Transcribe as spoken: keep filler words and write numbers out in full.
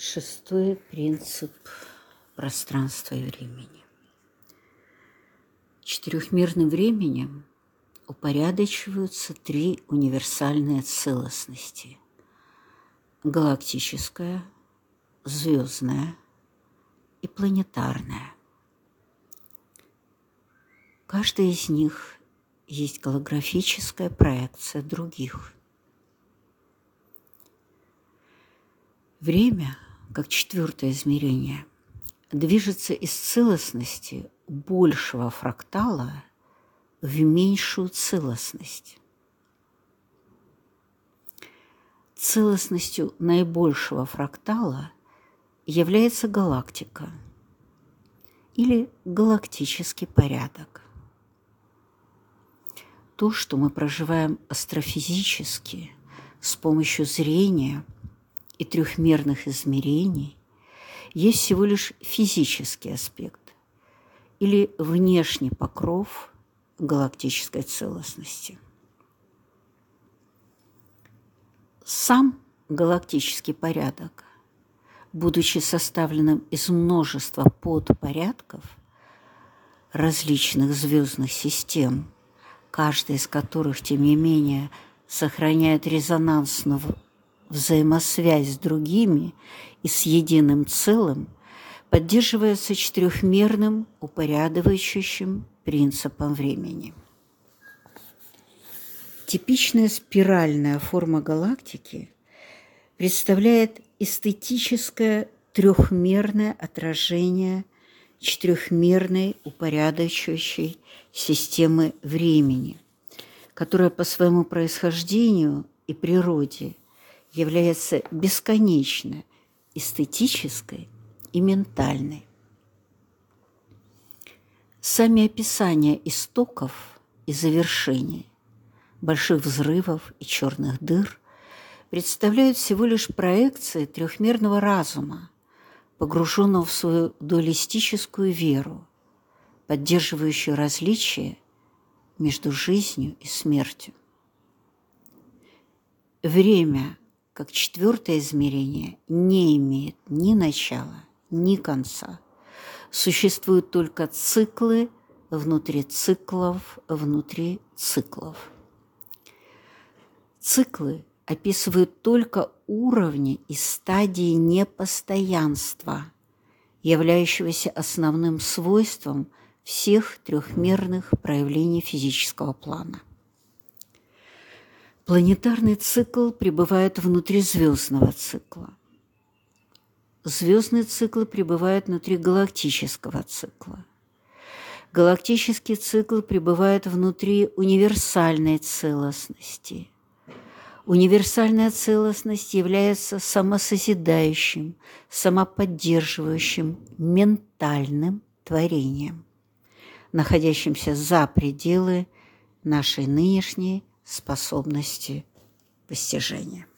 Шестой принцип пространства и времени. Четырехмерным временем упорядочиваются три универсальные целостности – галактическая, звездная и планетарная. Каждая из них есть голографическая проекция других. Время, как четвертое измерение, движется из целостности большего фрактала в меньшую целостность. Целостностью наибольшего фрактала является галактика или галактический порядок. То, что мы проживаем астрофизически с помощью зрения и трехмерных измерений, есть всего лишь физический аспект или внешний покров галактической целостности. Сам галактический порядок, будучи составленным из множества подпорядков различных звездных систем, каждая из которых, тем не менее, сохраняет резонансную взаимосвязь с другими и с единым целым, поддерживается четырехмерным упорядочивающим принципом времени. Типичная спиральная форма галактики представляет эстетическое трехмерное отражение четырехмерной упорядочивающей системы времени, которая по своему происхождению и природе является бесконечно эстетической и ментальной. Сами описания истоков и завершений, больших взрывов и черных дыр представляют всего лишь проекции трехмерного разума, погруженного в свою дуалистическую веру, поддерживающую различие между жизнью и смертью. Время, как четвертое измерение, не имеет ни начала, ни конца. Существуют только циклы внутри циклов, внутри циклов. Циклы описывают только уровни и стадии непостоянства, являющегося основным свойством всех трехмерных проявлений физического плана. Планетарный цикл пребывает внутри звездного цикла. Звездный цикл пребывает внутри галактического цикла. Галактический цикл пребывает внутри универсальной целостности. Универсальная целостность является самосозидающим, самоподдерживающим ментальным творением, находящимся за пределы нашей нынешней способности постижения.